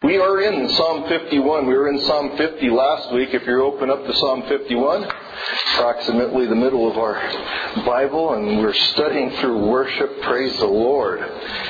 We are in Psalm 51. We were in Psalm 50 last week. If you open up to Psalm 51, approximately the middle of our Bible, and we're studying through worship. Praise the Lord.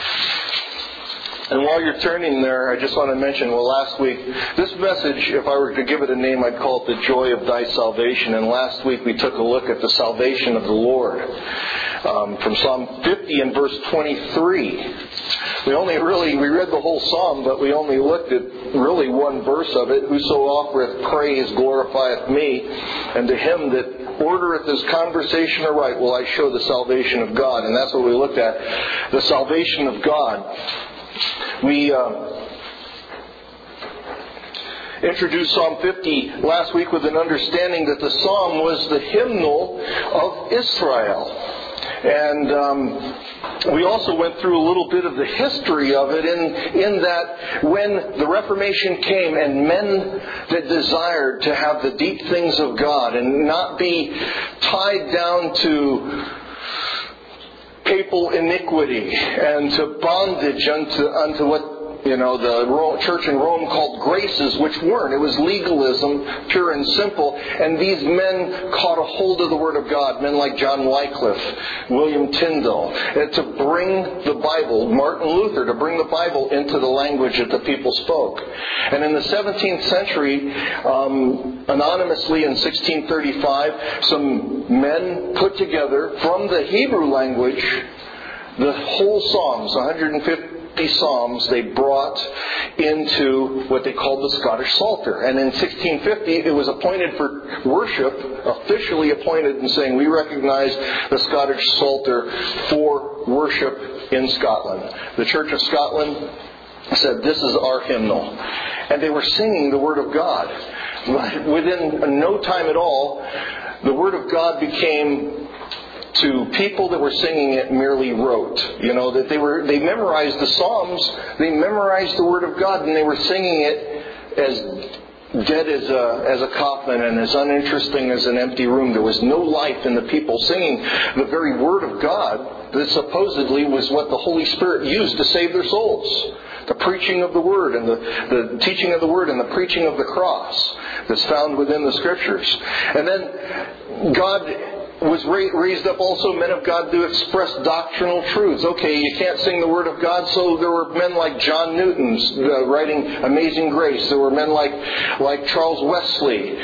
And while you're turning there, I just want to mention, last week, this message, if I were to give it a name, I'd call it The Joy of Thy Salvation. And last week we took a look at the salvation of the Lord. From Psalm 50 and verse 23. We read the whole psalm, but we only looked at really one verse of it. Whoso offereth praise glorifieth me, and to him that ordereth his conversation aright will I show the salvation of God. And that's what we looked at, the salvation of God. We introduced Psalm 50 last week with an understanding that the psalm was the hymnal of Israel. And we also went through a little bit of the history of it in that when the Reformation came and men that desired to have the deep things of God and not be tied down to papal iniquity and to bondage unto what the church in Rome called graces, which weren't. It was legalism, pure and simple. And these men caught a hold of the Word of God. Men like John Wycliffe, William Tyndale, to bring the Bible, Martin Luther, to bring the Bible into the language that the people spoke. And in the 17th century, anonymously in 1635, some men put together from the Hebrew language the whole Psalms, 150 Psalms, they brought into what they called the Scottish Psalter. And in 1650, it was appointed for worship, officially appointed, and saying, we recognize the Scottish Psalter for worship in Scotland. The Church of Scotland said, this is our hymnal. And they were singing the Word of God. Within no time at all, the Word of God became, to people that were singing it, merely rote. That they memorized the Psalms, they memorized the Word of God, and they were singing it as dead as a coffin and as uninteresting as an empty room. There was no life in the people singing the very Word of God that supposedly was what the Holy Spirit used to save their souls. The preaching of the Word and the teaching of the Word and the preaching of the cross that's found within the Scriptures. And then God was raised up also men of God to express doctrinal truths. Okay, you can't sing the Word of God, so there were men like John Newton writing Amazing Grace. There were men like Charles Wesley,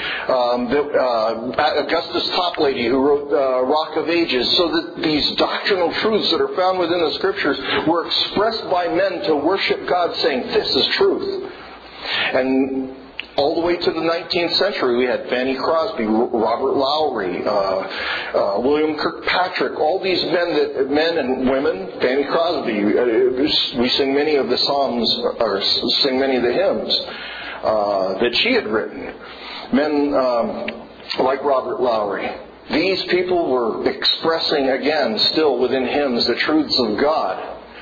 Augustus Toplady, who wrote Rock of Ages, so that these doctrinal truths that are found within the Scriptures were expressed by men to worship God, saying, this is truth. And all the way to the 19th century, we had Fanny Crosby, Robert Lowry, William Kirkpatrick, all these men and women. Fanny Crosby, we sing many of the psalms, or sing many of the hymns that she had written. Men like Robert Lowry. These people were expressing, again, still within hymns, the truths of God.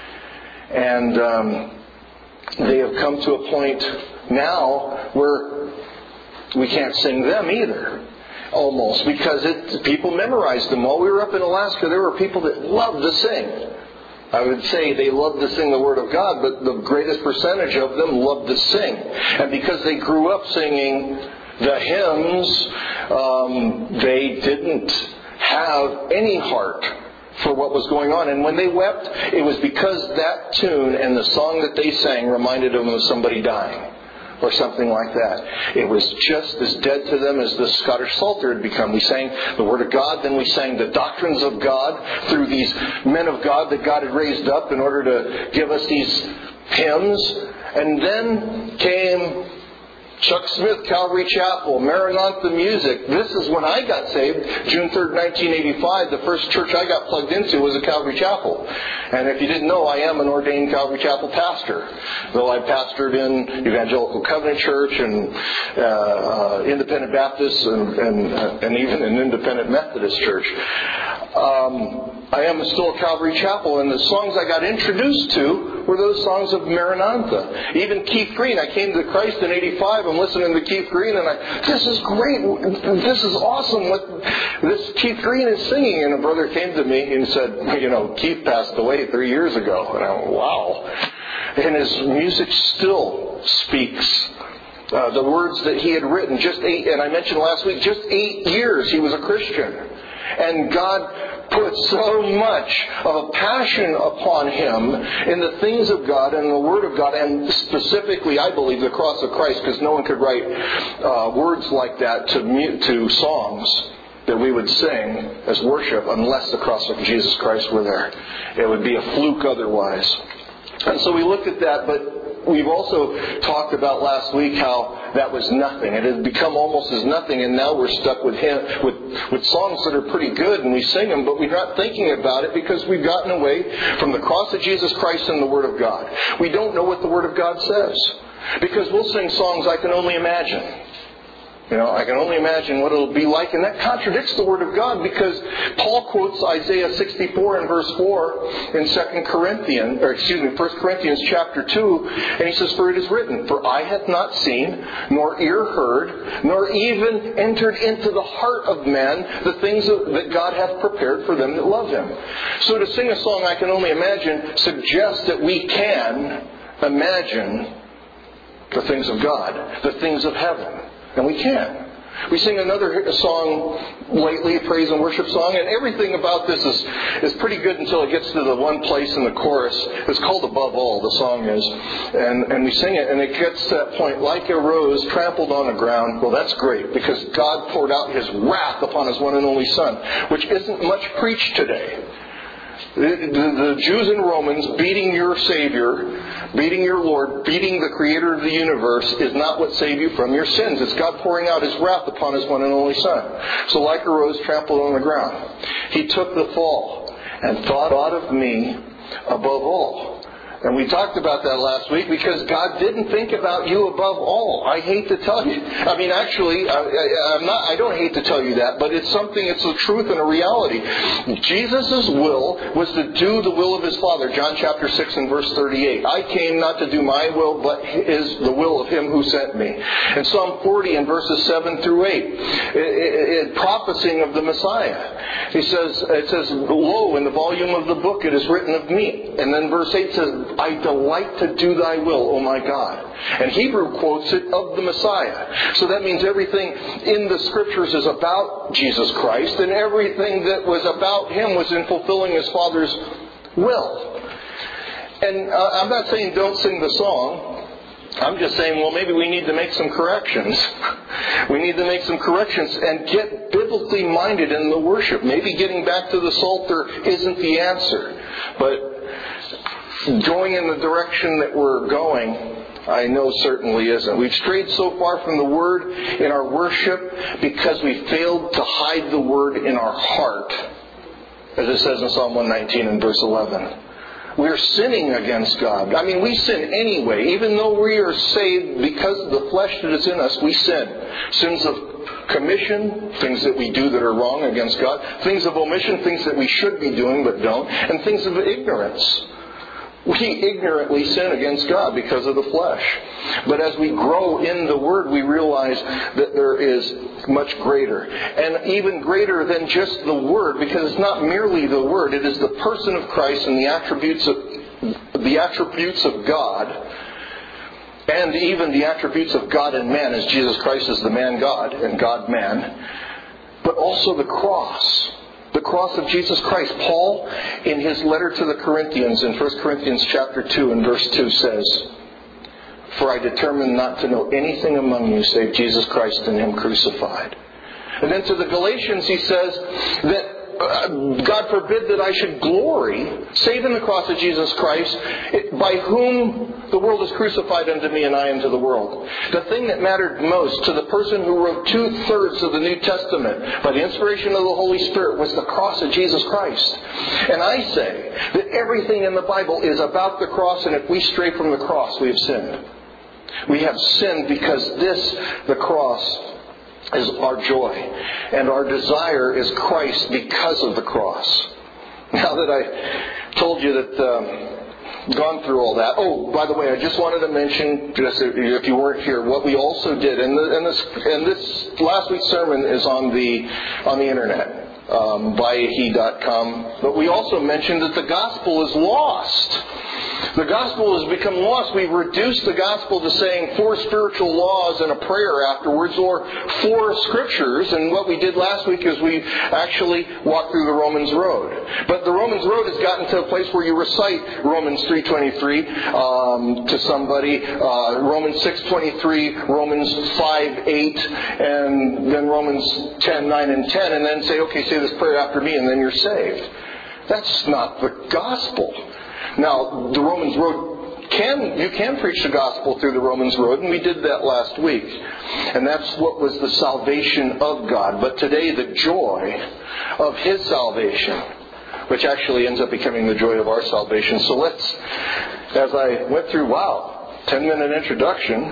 And they have come to a point now where we can't sing them either, almost, because people memorized them. While we were up in Alaska, there were people that loved to sing. I would say they loved to sing the Word of God, but the greatest percentage of them loved to sing. And because they grew up singing the hymns, they didn't have any heart for what was going on. And when they wept, it was because that tune and the song that they sang reminded them of somebody dying, or something like that. It was just as dead to them as the Scottish Psalter had become. We sang the Word of God, then we sang the doctrines of God through these men of God that God had raised up in order to give us these hymns. And then came Chuck Smith, Calvary Chapel, Maranatha Music. This is when I got saved, June 3rd, 1985. The first church I got plugged into was a Calvary Chapel. And if you didn't know, I am an ordained Calvary Chapel pastor. Though I pastored in Evangelical Covenant Church and Independent Baptist and even an Independent Methodist church. I am still a Calvary Chapel, and the songs I got introduced to were those songs of Maranatha. Even Keith Green, I came to Christ in 85, I'm listening to Keith Green, and this is great, this is awesome what this Keith Green is singing. And a brother came to me and said, Keith passed away 3 years ago. And I went, wow. And his music still speaks. The words that he had written, and I mentioned last week, just 8 years he was a Christian. And God put so much of a passion upon him in the things of God and the Word of God, and specifically, I believe, the cross of Christ, because no one could write words like that to songs that we would sing as worship unless the cross of Jesus Christ were there. It would be a fluke otherwise. And so we looked at that, but we've also talked about last week how that was nothing. It had become almost as nothing, and now we're stuck with songs that are pretty good, and we sing them, but we're not thinking about it because we've gotten away from the cross of Jesus Christ and the Word of God. We don't know what the Word of God says, because we'll sing songs I can only imagine. I can only imagine what it'll be like. And that contradicts the Word of God, because Paul quotes Isaiah 64 and verse 4 in 1 Corinthians chapter 2. And he says, "For it is written, for eye hath not seen, nor ear heard, nor even entered into the heart of man the things that God hath prepared for them that love Him." So to sing a song I can only imagine suggests that we can imagine the things of God, the things of heaven. And we can. We sing another song lately, a praise and worship song, and everything about this is pretty good until it gets to the one place in the chorus. It's called "Above All," the song is. And we sing it, and it gets to that point, like a rose trampled on the ground. Well, that's great, because God poured out His wrath upon His one and only Son, which isn't much preached today. The Jews and Romans beating your Savior, beating your Lord, beating the Creator of the universe is not what saved you from your sins. It's God pouring out His wrath upon His one and only Son. So like a rose trampled on the ground, He took the fall and thought of me above all. And we talked about that last week, because God didn't think about you above all. I hate to tell you. I mean, actually, I don't hate to tell you that, but it's a truth and a reality. Jesus' will was to do the will of His Father. John chapter 6 and verse 38. "I came not to do my will, but is the will of Him who sent me." And Psalm 40 and verses 7 through 8, prophesying of the Messiah. It says, "Lo, in the volume of the book it is written of me." And then verse 8 says, "I delight to do thy will, O my God." And Hebrew quotes it of the Messiah. So that means everything in the Scriptures is about Jesus Christ, and everything that was about Him was in fulfilling His Father's will. And I'm not saying don't sing the song. I'm just saying, well, maybe we need to make some corrections. We need to make some corrections and get biblically minded in the worship. Maybe getting back to the Psalter isn't the answer. But going in the direction that we're going, I know certainly isn't. We've strayed so far from the Word in our worship because we failed to hide the Word in our heart, as it says in Psalm 119 and verse 11. We're sinning against God. I mean, we sin anyway. Even though we are saved because of the flesh that is in us, we sin. Sins of commission, things that we do that are wrong against God. Things of omission, things that we should be doing but don't. And things of ignorance. We ignorantly sin against God because of the flesh. But as we grow in the Word, we realize that there is much greater. And even greater than just the Word, because it's not merely the Word, it is the person of Christ and the attributes of God, and even the attributes of God and man, as Jesus Christ is the man God and God man, but also the cross. The cross of Jesus Christ. Paul, in his letter to the Corinthians, in 1 Corinthians chapter 2 and verse 2 says, "For I determined not to know anything among you save Jesus Christ and Him crucified." And then to the Galatians he says that God forbid that I should glory, save in the cross of Jesus Christ, by whom the world is crucified unto me and I unto the world. The thing that mattered most to the person who wrote 2/3 of the New Testament by the inspiration of the Holy Spirit was the cross of Jesus Christ. And I say that everything in the Bible is about the cross, and if we stray from the cross, we have sinned. We have sinned because the cross, is our joy. And our desire is Christ because of the cross. Now that I told you that, gone through all that. Oh, by the way, I just wanted to mention, just if you weren't here, what we also did. And this last week's sermon is on the internet, byahe.com. But we also mentioned that the gospel is lost. The gospel has become lost. We've reduced the gospel to saying 4 spiritual laws and a prayer afterwards, or 4 scriptures. And what we did last week is we actually walked through the Romans road. But the Romans road has gotten to a place where you recite Romans 3:23 to somebody, Romans 6:23, Romans 5:8, and then Romans 10:9 and 10, and then say, okay, say this prayer after me, and then you're saved. That's not the gospel. Now, the Romans road, you can preach the gospel through the Romans road, and we did that last week. And that's what was the salvation of God. But today, the joy of His salvation, which actually ends up becoming the joy of our salvation. So let's, as I went through, 10-minute introduction,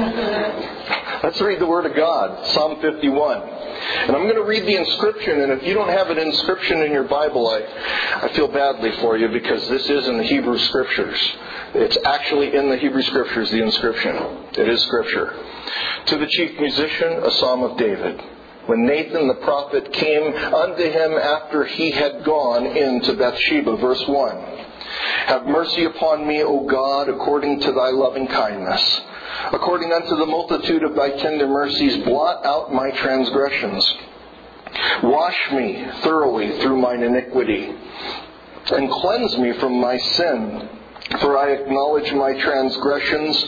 let's read the Word of God, Psalm 51. And I'm going to read the inscription, and if you don't have an inscription in your Bible, I feel badly for you, because this is in the Hebrew Scriptures. It's actually in the Hebrew Scriptures, the inscription. It is Scripture. To the chief musician, a psalm of David. When Nathan the prophet came unto him after he had gone into Bathsheba, verse 1. Have mercy upon me, O God, according to thy loving kindness. According unto the multitude of thy tender mercies, blot out my transgressions. Wash me thoroughly through mine iniquity, and cleanse me from my sin. For I acknowledge my transgressions,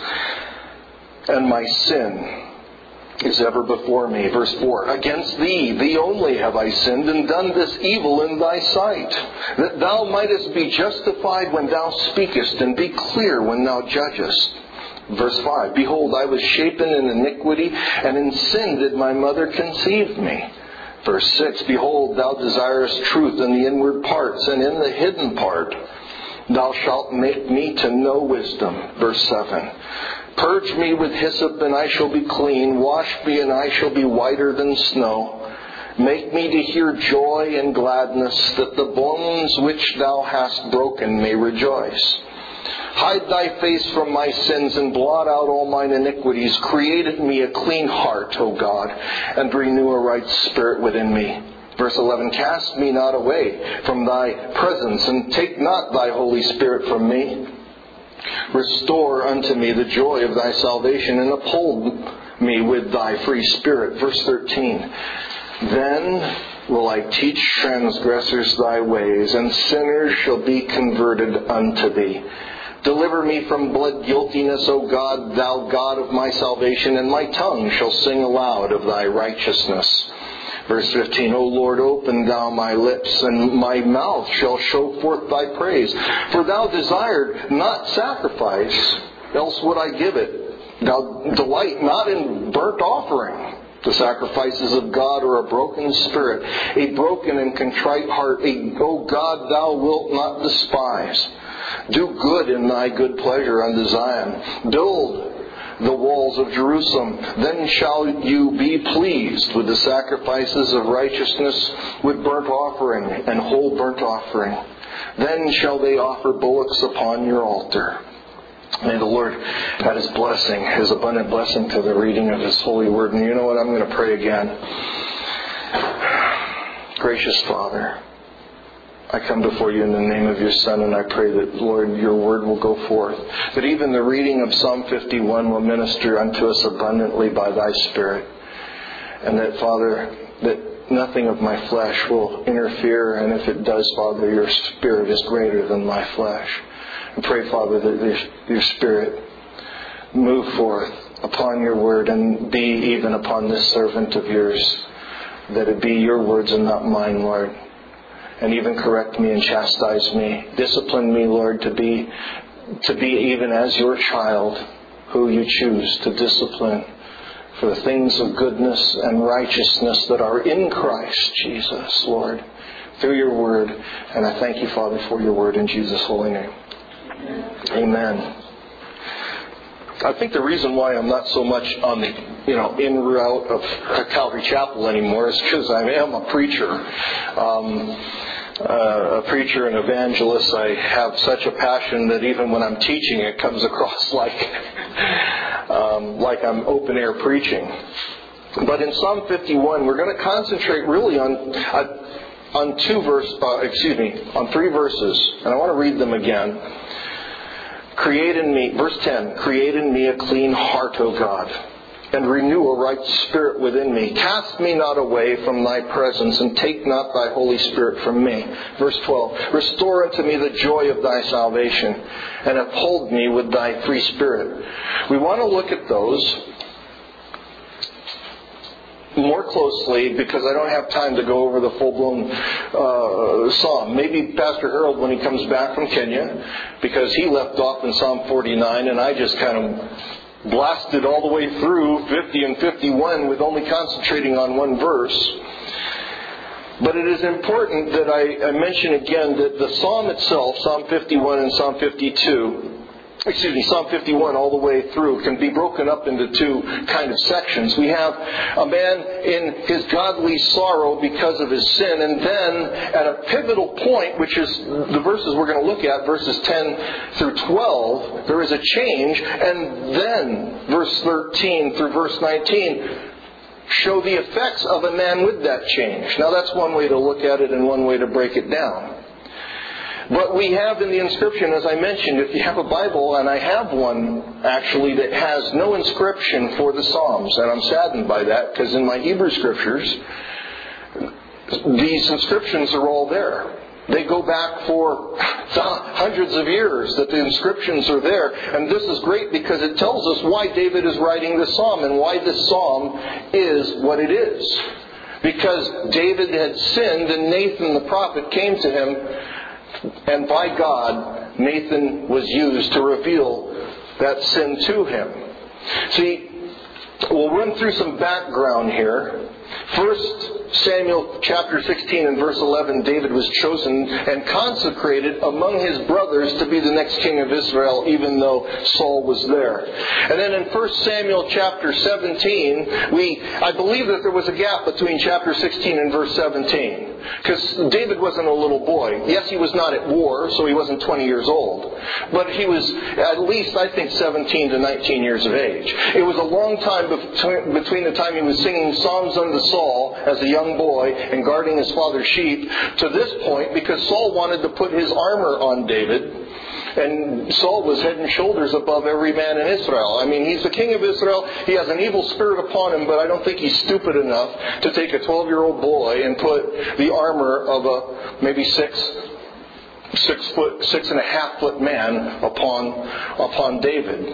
and my sin is ever before me. Verse 4. Against thee, thee only have I sinned, and done this evil in thy sight, that thou mightest be justified when thou speakest, and be clear when thou judgest. Verse 5. Behold, I was shapen in iniquity, and in sin did my mother conceive me. Verse 6. Behold, thou desirest truth in the inward parts, and in the hidden part thou shalt make me to know wisdom. Verse 7. Purge me with hyssop, and I shall be clean. Wash me, and I shall be whiter than snow. Make me to hear joy and gladness, that the bones which thou hast broken may rejoice. Hide thy face from my sins, and blot out all mine iniquities. Create in me a clean heart, O God, and renew a right spirit within me. Verse 11. Cast me not away from thy presence, and take not thy Holy Spirit from me. Restore unto me the joy of thy salvation, and uphold me with thy free spirit. Verse 13. Then will I teach transgressors thy ways, and sinners shall be converted unto thee. Deliver me from blood guiltiness, O God, thou God of my salvation, and my tongue shall sing aloud of thy righteousness. Verse 15, O Lord, open thou my lips, and my mouth shall show forth thy praise. For thou desired not sacrifice, else would I give it. Thou delight not in burnt offering. The sacrifices of God are a broken spirit, a broken and contrite heart. O God, thou wilt not despise. Do good in thy good pleasure unto Zion. Build the walls of Jerusalem. Then shall you be pleased with the sacrifices of righteousness, with burnt offering and whole burnt offering. Then shall they offer bullocks upon your altar. May the Lord add His blessing, His abundant blessing, to the reading of His holy word. And you know what? I'm going to pray again. Gracious Father, I come before you in the name of your Son, and I pray that, Lord, your word will go forth. That even the reading of Psalm 51 will minister unto us abundantly by thy Spirit. And that, Father, that nothing of my flesh will interfere. And if it does, Father, your Spirit is greater than my flesh. I pray, Father, that your Spirit move forth upon your word, and be even upon this servant of yours. That it be your words and not mine, Lord. And even correct me and chastise me. Discipline me, Lord, to be even as your child, who you choose to discipline for the things of goodness and righteousness that are in Christ Jesus, Lord, through your word. And I thank you, Father, for your word in Jesus' holy name. Amen. I think the reason why I'm not so much on the in route of Calvary Chapel anymore is because I am a preacher. A preacher and evangelist. I have such a passion that even when I'm teaching, it comes across like I'm open air preaching. But in Psalm 51, we're going to concentrate really on 3 verses, and I want to read them again. Create in me, verse 10, create in me a clean heart, O God, and renew a right spirit within me. Cast me not away from thy presence, and take not thy Holy Spirit from me. Verse 12, restore unto me the joy of thy salvation, and uphold me with thy free spirit. We want to look at those more closely because I don't have time to go over the full-blown psalm. Maybe Pastor Harold, when he comes back from Kenya, because he left off in Psalm 49 and I just kind of blasted all the way through 50 and 51 with only concentrating on one verse. But it is important that I mention again that the psalm itself, Psalm 51 and Psalm 51 all the way through, can be broken up into two kind of sections. We have a man in his godly sorrow because of his sin, and then at a pivotal point, which is the verses we're going to look at, verses 10 through 12, there is a change, and then verse 13 through verse 19 show the effects of a man with that change. Now that's one way to look at it and one way to break it down. But we have in the inscription, as I mentioned, if you have a Bible, and I have one actually that has no inscription for the Psalms, and I'm saddened by that because in my Hebrew scriptures, these inscriptions are all there. They go back for hundreds of years that the inscriptions are there. And this is great because it tells us why David is writing this psalm and why this psalm is what it is. Because David had sinned and Nathan the prophet came to him, and by God, Nathan was used to reveal that sin to him. See, we'll run through some background here. 1 Samuel chapter 16 and verse 11, David was chosen and consecrated among his brothers to be the next king of Israel, even though Saul was there. And then in 1 Samuel chapter 17, I believe that there was a gap between chapter 16 and verse 17. Because David wasn't a little boy. Yes, he was not at war, so he wasn't 20 years old. But he was at least, I think, 17 to 19 years of age. It was a long time between the time he was singing Psalms unto Saul as a young boy and guarding his father's sheep to this point, because Saul wanted to put his armor on David. And Saul was head and shoulders above every man in Israel. I mean, he's the king of Israel. He has an evil spirit upon him, but I don't think he's stupid enough to take a 12-year-old boy and put the armor of a maybe 6.5 foot man upon David.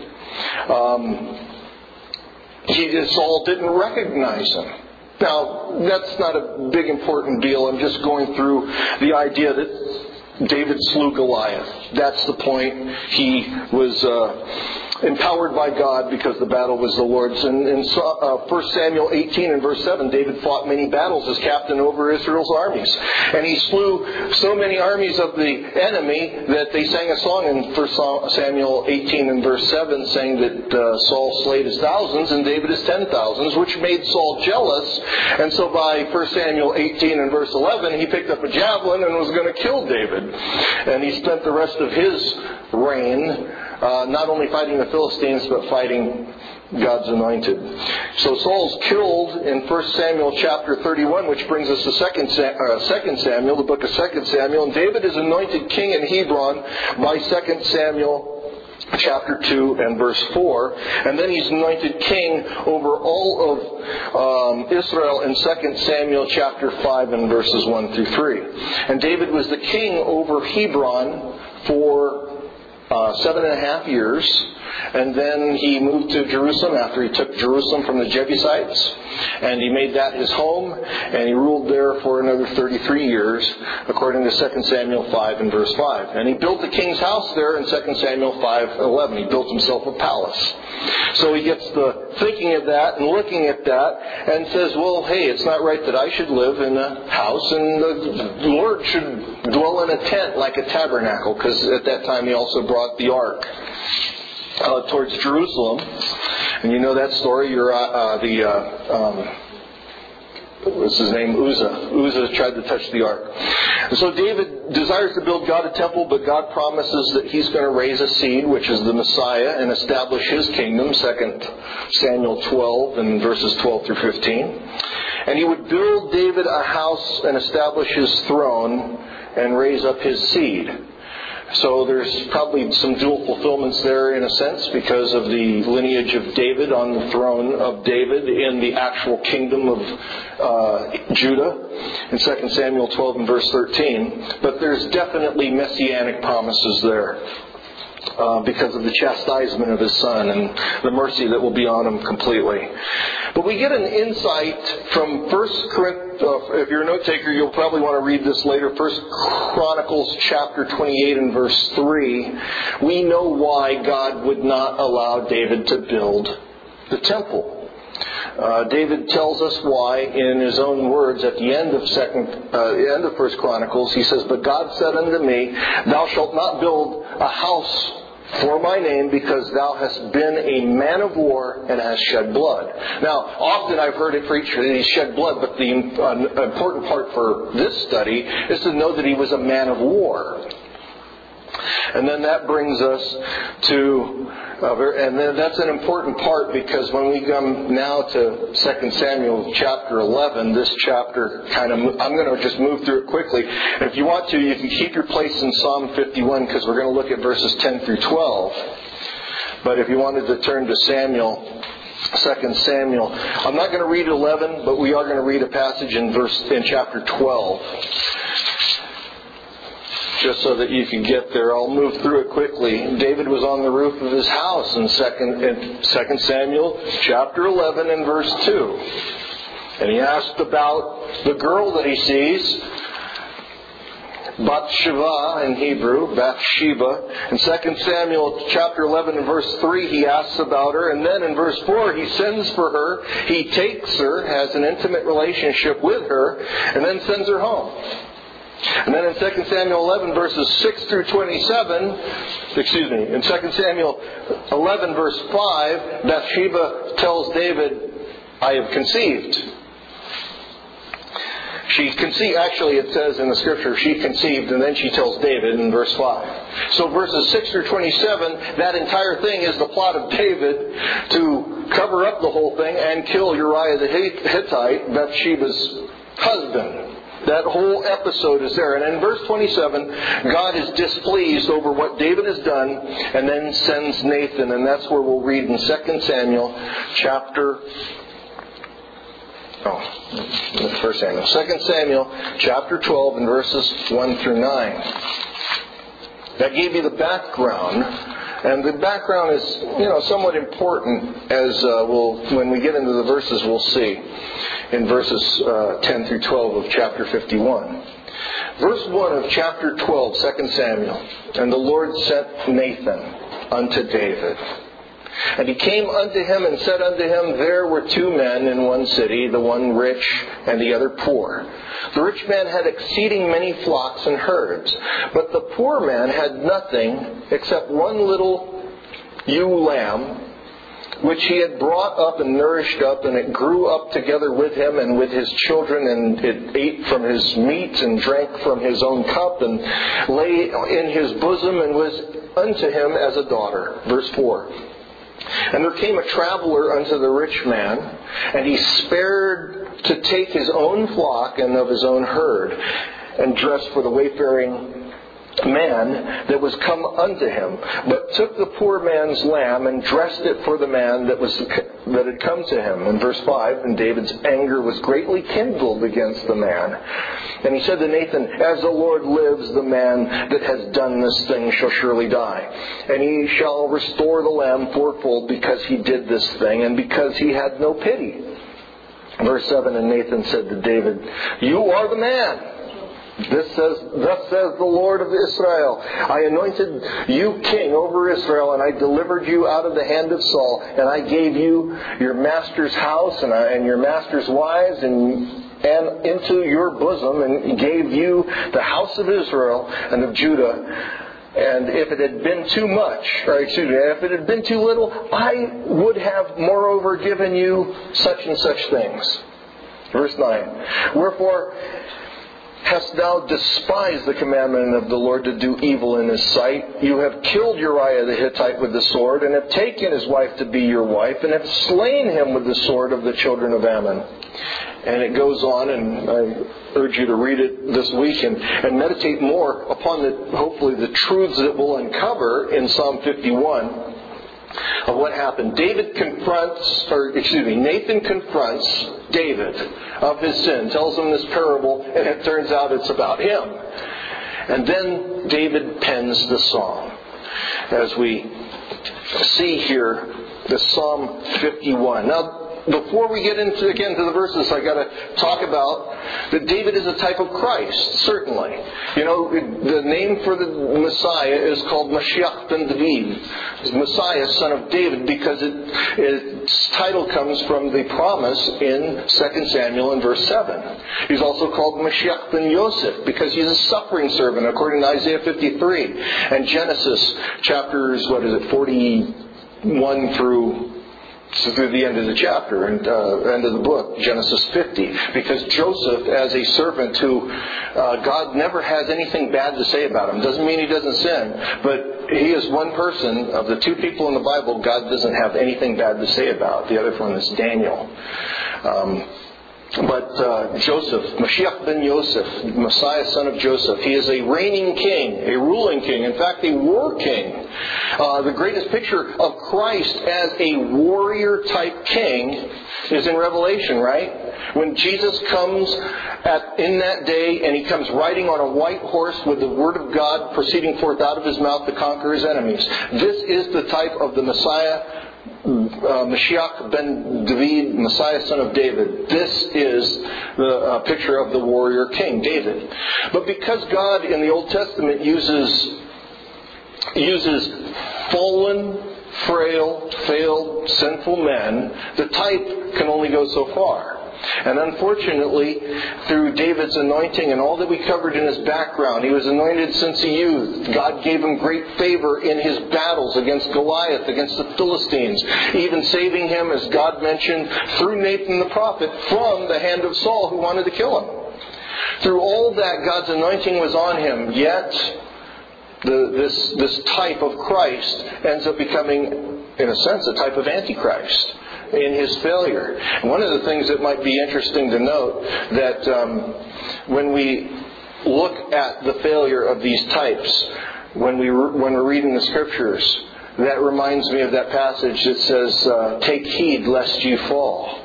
Saul didn't recognize him. Now, that's not a big important deal. I'm just going through the idea that David slew Goliath. That's the point. He was empowered by God because the battle was the Lord's. And in 1 Samuel 18 and verse 7, David fought many battles as captain over Israel's armies. And he slew so many armies of the enemy that they sang a song in 1 Samuel 18 and verse 7 saying that Saul slayed his thousands and David his 10,000s, which made Saul jealous. And so by 1 Samuel 18 and verse 11, he picked up a javelin and was going to kill David. And he spent the rest of his reign not only fighting the Philistines, but fighting God's anointed. So Saul's killed in 1 Samuel chapter 31, which brings us to 2 Samuel, the book of 2 Samuel. And David is anointed king in Hebron by 2 Samuel chapter 2 and verse 4. And then he's anointed king over all of Israel in 2 Samuel chapter 5 and verses 1 through 3. And David was the king over Hebron for 7.5 years, and then he moved to Jerusalem after he took Jerusalem from the Jebusites, and he made that his home, and he ruled there for another 33 years, according to 2 Samuel 5 and verse 5. And he built the king's house there in 2 Samuel 5:11. He built himself a palace. So he gets the thinking of that and looking at that and says, well, hey, it's not right that I should live in a house, and the Lord should dwell in a tent like a tabernacle, because at that time he also brought the ark towards Jerusalem. And you know that story. What's his name? Uzzah. Uzzah tried to touch the ark. And so David desires to build God a temple, but God promises that he's going to raise a seed, which is the Messiah, and establish his kingdom, 2 Samuel 12 and verses 12 through 15. And he would build David a house and establish his throne and raise up his seed. So there's probably some dual fulfillments there in a sense because of the lineage of David on the throne of David in the actual kingdom of Judah in 2 Samuel 12 and verse 13. But there's definitely messianic promises there. Because of the chastisement of his son and the mercy that will be on him completely. But we get an insight from 1 Corinthians, if you're a note taker, you'll probably want to read this later, 1 Chronicles chapter 28 and verse 3. We know why God would not allow David to build the temple. David tells us why in his own words at the end of 1 Chronicles. He says, "But God said unto me, Thou shalt not build a house for my name, because thou hast been a man of war and hast shed blood." Now, often I've heard it preached that he shed blood, but the important part for this study is to know that he was a man of war. And then that brings us to, and then that's an important part because when we come now to 2 Samuel chapter 11, this chapter I'm going to just move through it quickly. And if you want to, you can keep your place in Psalm 51 because we're going to look at verses 10 through 12. But if you wanted to turn to 2 Samuel, I'm not going to read 11, but we are going to read a passage in chapter 12. Just so that you can get there. I'll move through it quickly. David was on the roof of his house in 2 Samuel chapter 11 and verse 2. And he asked about the girl that he sees, Bathsheba in Hebrew, Bathsheba. In 2 Samuel chapter 11 and verse 3, he asks about her. And then in verse 4, he sends for her. He takes her, has an intimate relationship with her, and then sends her home. And then in 2 Samuel 11 verses 6 through 27, in 2 Samuel 11 verse 5, Bathsheba tells David, "I have conceived." Actually it says in the scripture, she conceived, and then she tells David in verse 5. So verses 6 through 27, that entire thing is the plot of David to cover up the whole thing and kill Uriah the Hittite, Bathsheba's husband. That whole episode is there. And in verse 27, God is displeased over what David has done and then sends Nathan. And that's where we'll read in 2 Samuel chapter 12 and verses 1 through 9. That gave you the background. And the background is, somewhat important as when we get into the verses, we'll see in verses 10 through 12 of chapter 51. Verse 1 of chapter 12, 2 Samuel. "And the Lord sent Nathan unto David. And he came unto him and said unto him, There were two men in one city, the one rich and the other poor. The rich man had exceeding many flocks and herds, but the poor man had nothing except one little ewe lamb, which he had brought up and nourished up, and it grew up together with him and with his children, and it ate from his meat and drank from his own cup, and lay in his bosom, and was unto him as a daughter." Verse 4. "And there came a traveler unto the rich man, and he spared to take his own flock and of his own herd, and dressed for the wayfaring man that was come unto him, but took the poor man's lamb and dressed it for the man that had come to him." In verse 5, "And David's anger was greatly kindled against the man. And he said to Nathan, As the Lord lives, the man that has done this thing shall surely die. And he shall restore the lamb fourfold because he did this thing, and because he had no pity." Verse 7, "And Nathan said to David, You are the man. Thus says the Lord of Israel, I anointed you king over Israel, and I delivered you out of the hand of Saul, and I gave you your master's house and your master's wives and into your bosom, and gave you the house of Israel and of Judah. And if it had been too much, if it had been too little, I would have moreover given you such and such things." Verse 9, "Wherefore hast thou despised the commandment of the Lord to do evil in his sight? You have killed Uriah the Hittite with the sword, and have taken his wife to be your wife, and have slain him with the sword of the children of Ammon. And it goes on, and I urge you to read it this week and meditate more upon hopefully the truths that we'll uncover in Psalm 51 of what happened. Nathan confronts David of his sin, tells him this parable, and it turns out it's about him. And then David pens the psalm. As we see here, the Psalm 51. Now, before we get into the verses, I got to talk about that David is a type of Christ, certainly. You know, the name for the Messiah is called Mashiach ben David, Messiah, son of David, because its title comes from the promise in 2 Samuel in verse 7. He's also called Mashiach ben Yosef because he's a suffering servant, according to Isaiah 53 and Genesis chapters 41 through the end of the chapter and end of the book, Genesis 50. Because Joseph, as a servant who God never has anything bad to say about him. Doesn't mean he doesn't sin, but he is one person of the two people in the Bible God doesn't have anything bad to say about. The other one is Daniel. But Joseph, Mashiach ben Yosef, Messiah, son of Joseph, he is a reigning king, a ruling king, in fact a war king. The greatest picture of Christ as a warrior type king is in Revelation, right? When Jesus comes in that day and he comes riding on a white horse with the word of God proceeding forth out of his mouth to conquer his enemies. This is the type of the Messiah, Mashiach ben David, Messiah, son of David. This is the picture of the warrior king, David. But because God in the Old Testament uses fallen, frail, failed, sinful men, the type can only go so far. And unfortunately, through David's anointing and all that we covered in his background, he was anointed since a youth. God gave him great favor in his battles against Goliath, against the Philistines, even saving him, as God mentioned, through Nathan the prophet, from the hand of Saul who wanted to kill him. Through all that, God's anointing was on him, yet this type of Christ ends up becoming, in a sense, a type of Antichrist in his failure. And one of the things that might be interesting to note, that when we look at the failure of these types, when we're reading the Scriptures, that reminds me of that passage that says, take heed lest you fall.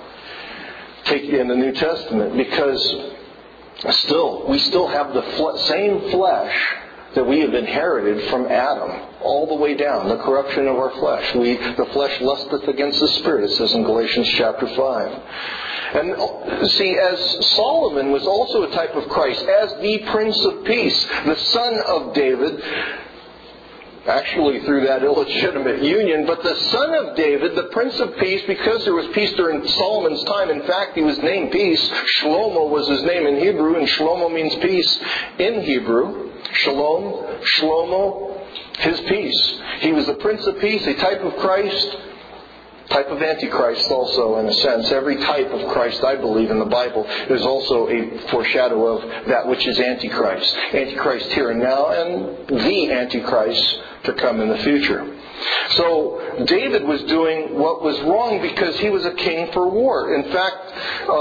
In the New Testament, because we still have the same flesh that we have inherited from Adam, all the way down, the corruption of our flesh. The flesh lusteth against the Spirit, it says in Galatians chapter 5. And see, as Solomon was also a type of Christ, as the Prince of Peace, the son of David, actually through that illegitimate union, but the son of David, the Prince of Peace, because there was peace during Solomon's time. In fact, he was named Peace. Shlomo was his name in Hebrew, and Shlomo means peace in Hebrew. Shalom, Shlomo, his peace. He was the Prince of Peace, a type of Christ, type of Antichrist also, in a sense. Every type of Christ, I believe, in the Bible is also a foreshadow of that which is Antichrist. Antichrist here and now, and the Antichrist to come in the future. So David was doing what was wrong because he was a king for war. In fact,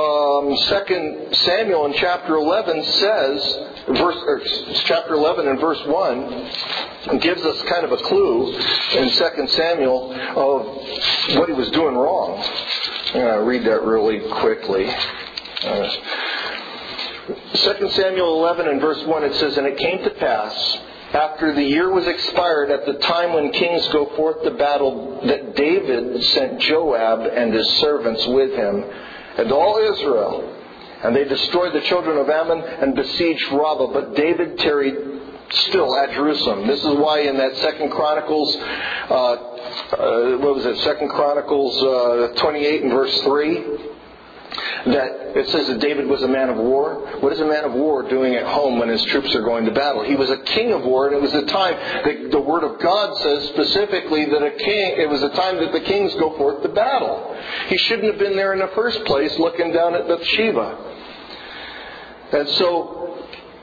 2 Samuel in chapter 11 says, chapter 11 and verse 1 gives us kind of a clue in 2 Samuel of what he was doing wrong. I'm going to read that really quickly. 2 Samuel 11 and verse 1, it says, And it came to pass, after the year was expired, at the time when kings go forth to battle, that David sent Joab and his servants with him, and all Israel. And they destroyed the children of Ammon and besieged Rabbah. But David tarried still at Jerusalem. This is why in that 2 Chronicles, 2 Chronicles 28 and verse 3, that it says that David was a man of war. What is a man of war doing at home when his troops are going to battle? He was a king of war, and it was a time that the Word of God says specifically that it was a time that the kings go forth to battle. He shouldn't have been there in the first place looking down at Bathsheba. And so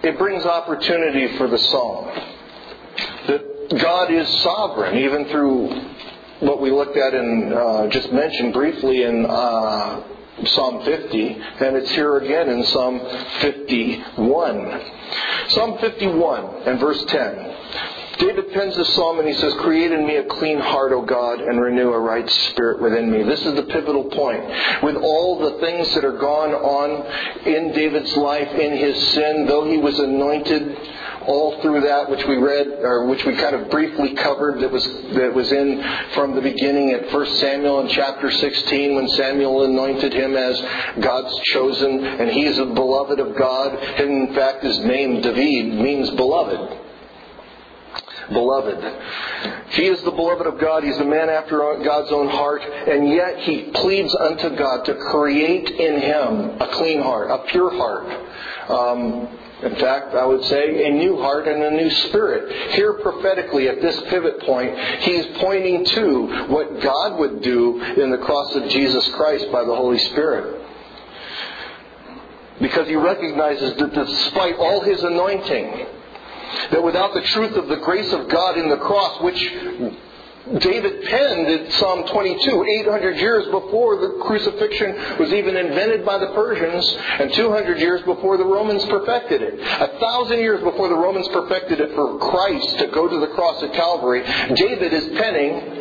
it brings opportunity for the psalm. That God is sovereign, even through what we looked at and just mentioned briefly in Psalm 50, and it's here again in Psalm 51. Psalm 51 and verse 10. David pens this psalm and he says, "Create in me a clean heart, O God, and renew a right spirit within me." This is the pivotal point. With all the things that are gone on in David's life, in his sin, though he was anointed, all through that which we read, or which we kind of briefly covered, that was in from the beginning at 1 Samuel in chapter 16, when Samuel anointed him as God's chosen, and he is a beloved of God. And in fact, his name, David, means beloved. Beloved. He is the beloved of God. He's the man after God's own heart. And yet he pleads unto God to create in him a clean heart, a pure heart. In fact, I would say a new heart and a new spirit. Here prophetically at this pivot point, he's pointing to what God would do in the cross of Jesus Christ by the Holy Spirit. Because he recognizes that despite all his anointing, that without the truth of the grace of God in the cross, which David penned in Psalm 22, 800 years before the crucifixion was even invented by the Persians, and 200 years before the Romans perfected it. 1,000 years before the Romans perfected it for Christ to go to the cross at Calvary, David is penning,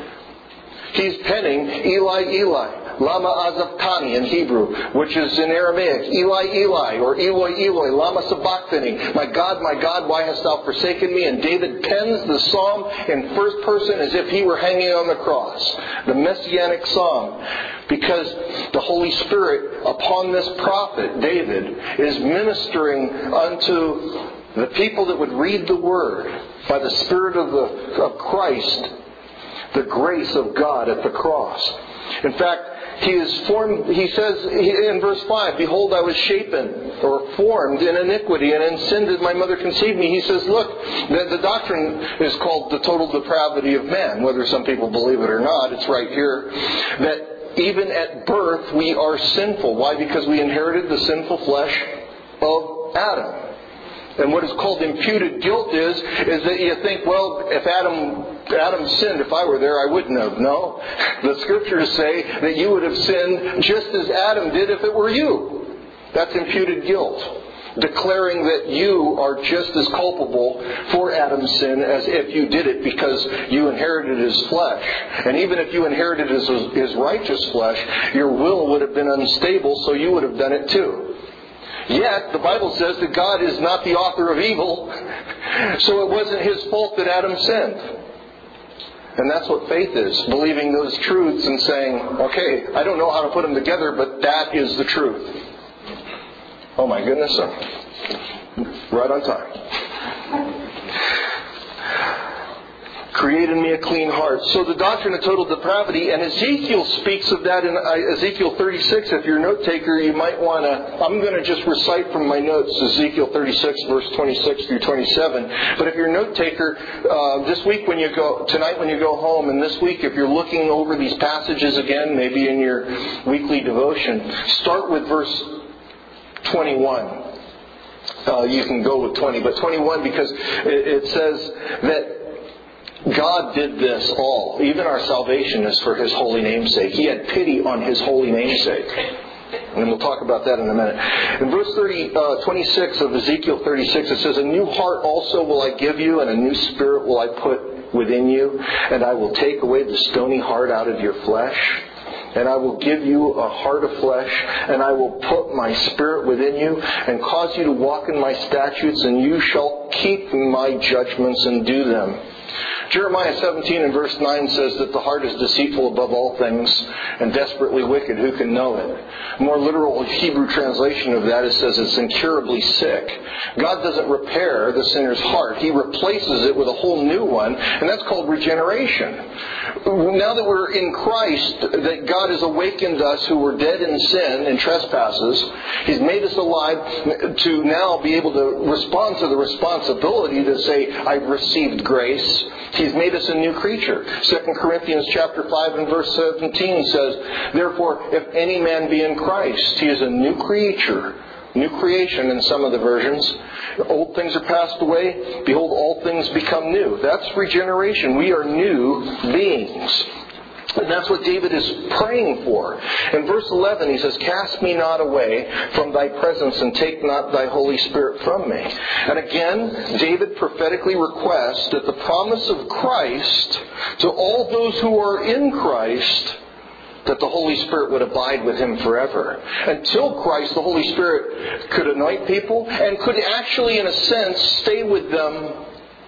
Eli, Eli, lama azabtani in Hebrew, which is in Aramaic, Eli, Eli, or Eloi, Eloi, lama sabachthani. My God, why hast thou forsaken me? And David pens the psalm in first person as if he were hanging on the cross. The Messianic psalm. Because the Holy Spirit upon this prophet, David, is ministering unto the people that would read the Word by the Spirit of Christ, the grace of God at the cross. In fact, he says in verse 5, "Behold, I was shapen," or formed in iniquity, "and in sin did my mother conceive me." He says, look, the doctrine is called the total depravity of man. Whether some people believe it or not, it's right here. That even at birth we are sinful. Why? Because we inherited the sinful flesh of Adam. And what is called imputed guilt is that you think, well, if Adam sinned, if I were there, I wouldn't have. No. The Scriptures say that you would have sinned just as Adam did if it were you. That's imputed guilt. Declaring that you are just as culpable for Adam's sin as if you did it because you inherited his flesh. And even if you inherited his righteous flesh, your will would have been unstable, so you would have done it too. Yet, the Bible says that God is not the author of evil, so it wasn't his fault that Adam sinned. And that's what faith is, believing those truths and saying, okay, I don't know how to put them together, but that is the truth. Oh my goodness, right on time. Create in me a clean heart. So the doctrine of total depravity, and Ezekiel speaks of that in Ezekiel 36. If you're a note taker, you might want to, I'm going to just recite from my notes Ezekiel 36 verse 26 through 27. But if you're a note taker, tonight when you go home, and this week if you're looking over these passages again, maybe in your weekly devotion, start with verse 21. You can go with 20, but 21 because it says that God did this all. Even our salvation is for His holy name's sake. He had pity on His holy name's sake. And we'll talk about that in a minute. In verse 26 of Ezekiel 36, it says, "A new heart also will I give you, and a new spirit will I put within you. And I will take away the stony heart out of your flesh. And I will give you a heart of flesh, and I will put my spirit within you, and cause you to walk in my statutes, and you shall keep my judgments and do them." Jeremiah 17 and verse 9 says that the heart is deceitful above all things and desperately wicked. Who can know it? A more literal Hebrew translation of that, it says it's incurably sick. God doesn't repair the sinner's heart. He replaces it with a whole new one, and that's called regeneration. Now that we're in Christ, that God has awakened us who were dead in sin and trespasses, He's made us alive to now be able to respond to the responsibility to say, I've received grace. He's made us a new creature. 2 Corinthians chapter 5 and verse 17 says, "Therefore, if any man be in Christ, he is a new creature. New creation in some of the versions. Old things are passed away. Behold, all things become new. That's regeneration. We are new beings. And that's what David is praying for. In verse 11 he says, cast me not away from thy presence and take not thy Holy Spirit from me. And again, David prophetically requests that the promise of Christ to all those who are in Christ, that the Holy Spirit would abide with him forever. Until Christ, the Holy Spirit could anoint people and could actually, in a sense, stay with them.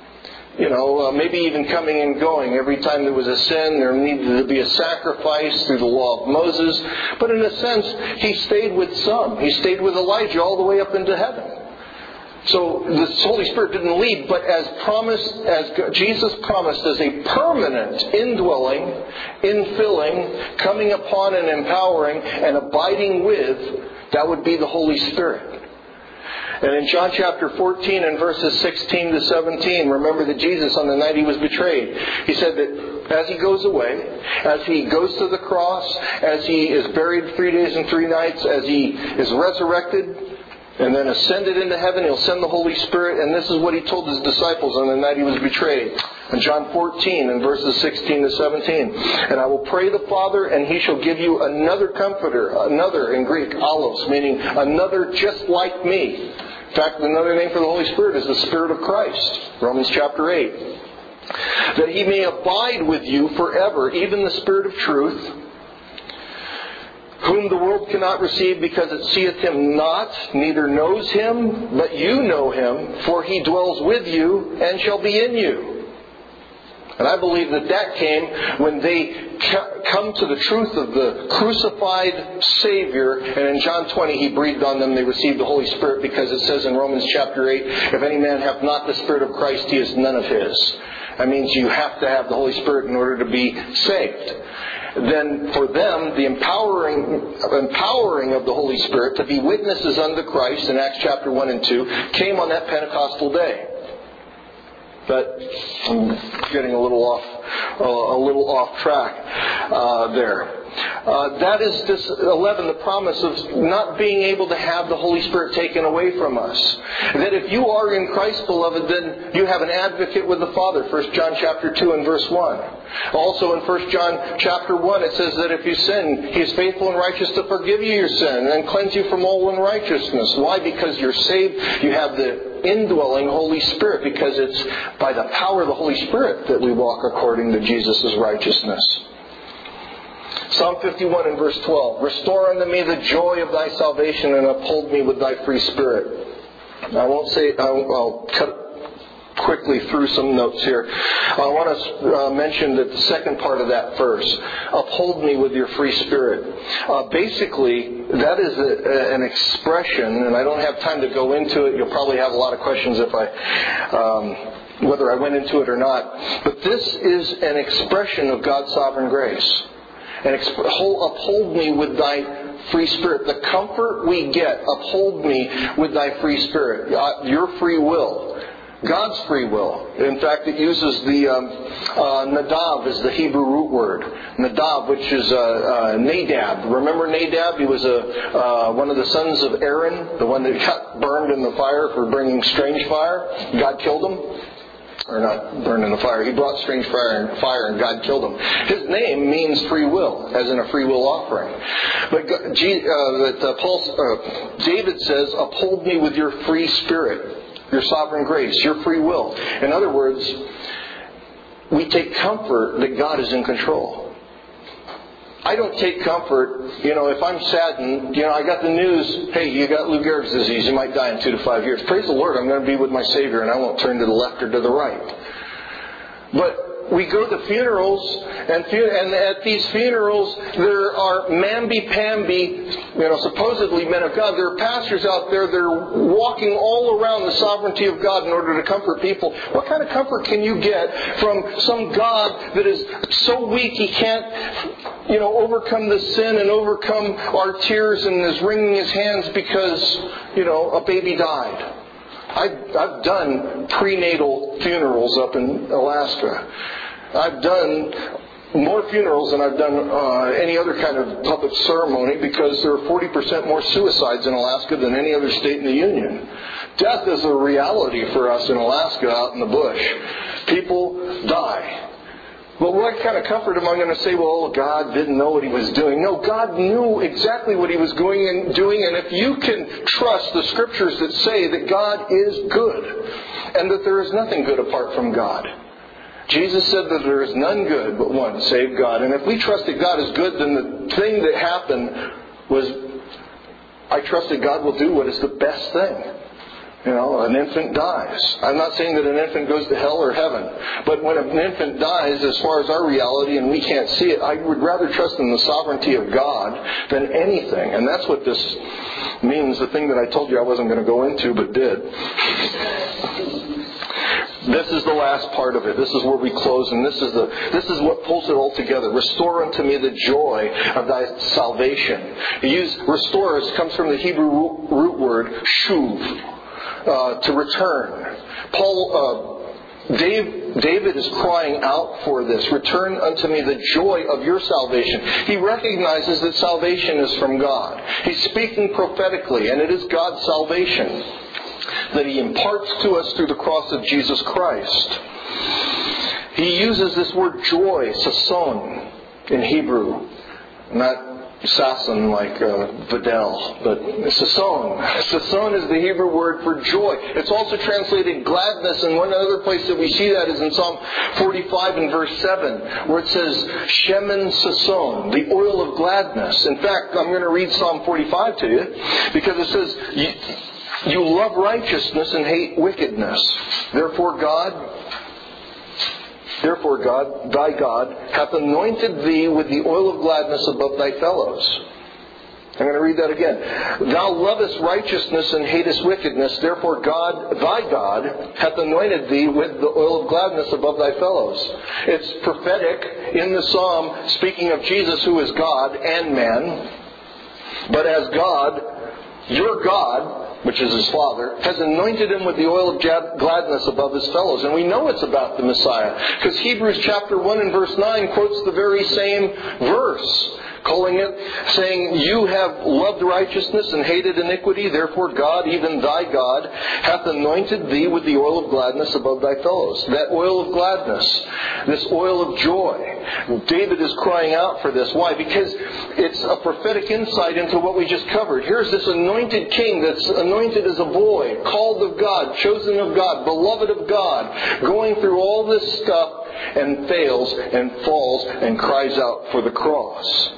Maybe even coming and going. Every time there was a sin, there needed to be a sacrifice through the law of Moses. But in a sense, he stayed with some. He stayed with Elijah all the way up into heaven. So the Holy Spirit didn't leave, but as promised, as Jesus promised, as a permanent indwelling, infilling, coming upon and empowering and abiding with, that would be the Holy Spirit. And in John chapter 14 and verses 16 to 17, remember that Jesus, on the night he was betrayed, he said that as he goes away, as he goes to the cross, as he is buried 3 days and 3 nights, as he is resurrected and then ascended into heaven, he'll send the Holy Spirit. And this is what he told his disciples on the night he was betrayed. In John 14 and verses 16 to 17. And I will pray the Father, and he shall give you another comforter, another in Greek, allos, meaning another just like me. In fact, another name for the Holy Spirit is the Spirit of Christ. Romans chapter 8. That he may abide with you forever, even the Spirit of truth, whom the world cannot receive because it seeth him not, neither knows him, but you know him, for he dwells with you and shall be in you. And I believe that came when they come to the truth of the crucified Savior. And in John 20, he breathed on them. They received the Holy Spirit, because it says in Romans chapter 8, if any man have not the Spirit of Christ, he is none of his. That means you have to have the Holy Spirit in order to be saved. Then for them, the empowering of the Holy Spirit to be witnesses unto Christ in Acts chapter 1 and 2 came on that Pentecostal day. But I'm getting a little off track there. That is this 11, the promise of not being able to have the Holy Spirit taken away from us. That if you are in Christ, beloved, then you have an advocate with the Father. 1 John chapter 2 and verse 1. Also in 1 John chapter 1 it says that if you sin, he is faithful and righteous to forgive you your sin and cleanse you from all unrighteousness. Why? Because you're saved. You have the indwelling Holy Spirit, because it's by the power of the Holy Spirit that we walk according to Jesus' righteousness. Psalm 51 and verse 12. Restore unto me the joy of thy salvation, and uphold me with thy free spirit. I won't say, I'll cut quickly through some notes here. I want to mention that the second part of that verse, uphold me with your free spirit. Basically, that is an expression, and I don't have time to go into it. You'll probably have a lot of questions if whether I went into it or not. But this is an expression of God's sovereign grace. And uphold me with thy free spirit. The comfort we get, uphold me with thy free spirit. Your free will. God's free will. In fact, it uses the Nadav as the Hebrew root word. Nadav, which is Nadab. Remember Nadab? He was one of the sons of Aaron, the one that got burned in the fire for bringing strange fire. God killed him. Or not burned in the fire. He brought strange fire and God killed him. His name means free will, as in a free will offering. But David says, uphold me with your free spirit, your sovereign grace, your free will. In other words, we take comfort that God is in control. I don't take comfort, if I'm saddened, I got the news, hey, you got Lou Gehrig's disease, you might die in 2 to 5 years. Praise the Lord, I'm going to be with my Savior and I won't turn to the left or to the right. But we go to funerals, and at these funerals there are mamby-pamby, supposedly men of God. There are pastors out there that are walking all around the sovereignty of God in order to comfort people. What kind of comfort can you get from some God that is so weak he can't, overcome the sin and overcome our tears and is wringing his hands because, a baby died? I've done prenatal funerals up in Alaska. I've done more funerals than I've done any other kind of public ceremony, because there are 40% more suicides in Alaska than any other state in the Union. Death is a reality for us in Alaska, out in the bush. People die. But what kind of comfort am I going to say, well, God didn't know what He was doing? No, God knew exactly what He was doing, and if you can trust the Scriptures that say that God is good, and that there is nothing good apart from God. Jesus said that there is none good but one, save God. And if we trust that God is good, then the thing that happened was, I trust that God will do what is the best thing. You know, an infant dies. I'm not saying that an infant goes to hell or heaven. But when an infant dies, as far as our reality, and we can't see it, I would rather trust in the sovereignty of God than anything. And that's what this means, the thing that I told you I wasn't going to go into, but did. This is the last part of it. This is where we close, and this is what pulls it all together. Restore unto me the joy of thy salvation. Restore comes from the Hebrew root word shuv, to return. David is crying out for this. Return unto me the joy of your salvation. He recognizes that salvation is from God. He's speaking prophetically, and it is God's salvation that He imparts to us through the cross of Jesus Christ. He uses this word joy, sason, in Hebrew. Not sason like Vidal, but sason. Sason is the Hebrew word for joy. It's also translated gladness, and one other place that we see that is in Psalm 45 and verse 7, where it says, Shemen sason, the oil of gladness. In fact, I'm going to read Psalm 45 to you, because it says, you love righteousness and hate wickedness. Therefore God, thy God, hath anointed thee with the oil of gladness above thy fellows. I'm going to read that again. Thou lovest righteousness and hatest wickedness. Therefore God, thy God, hath anointed thee with the oil of gladness above thy fellows. It's prophetic in the psalm, speaking of Jesus, who is God and man. But as God, your God, which is His Father, has anointed Him with the oil of gladness above His fellows. And we know it's about the Messiah, because Hebrews chapter 1 and verse 9 quotes the very same verse, calling it, saying, you have loved righteousness and hated iniquity, therefore God, even thy God, hath anointed thee with the oil of gladness above thy fellows. That oil of gladness, this oil of joy. David is crying out for this. Why? Because it's a prophetic insight into what we just covered. Here's this anointed king that's anointed as a boy, called of God, chosen of God, beloved of God, going through all this stuff and fails and falls and cries out for the cross.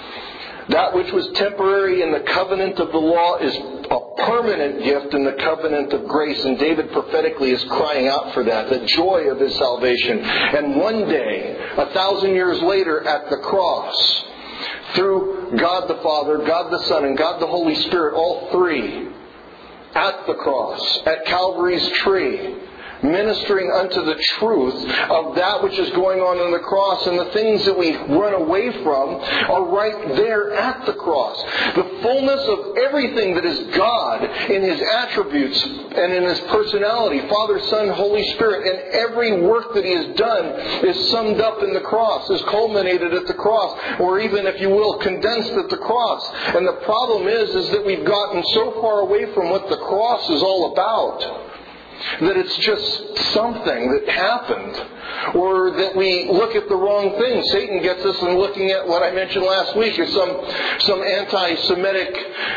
That which was temporary in the covenant of the law is a permanent gift in the covenant of grace. And David prophetically is crying out for that, the joy of his salvation. And one day, 1,000 years later at the cross, through God the Father, God the Son, and God the Holy Spirit, all three, at the cross, at Calvary's tree, ministering unto the truth of that which is going on the cross, and the things that we run away from are right there at the cross. The fullness of everything that is God in His attributes and in His personality, Father, Son, Holy Spirit, and every work that He has done is summed up in the cross, is culminated at the cross, or even, if you will, condensed at the cross. And the problem is that we've gotten so far away from what the cross is all about, that it's just something that happened, or that we look at the wrong thing. Satan gets us in looking at what I mentioned last week, is some anti-Semitic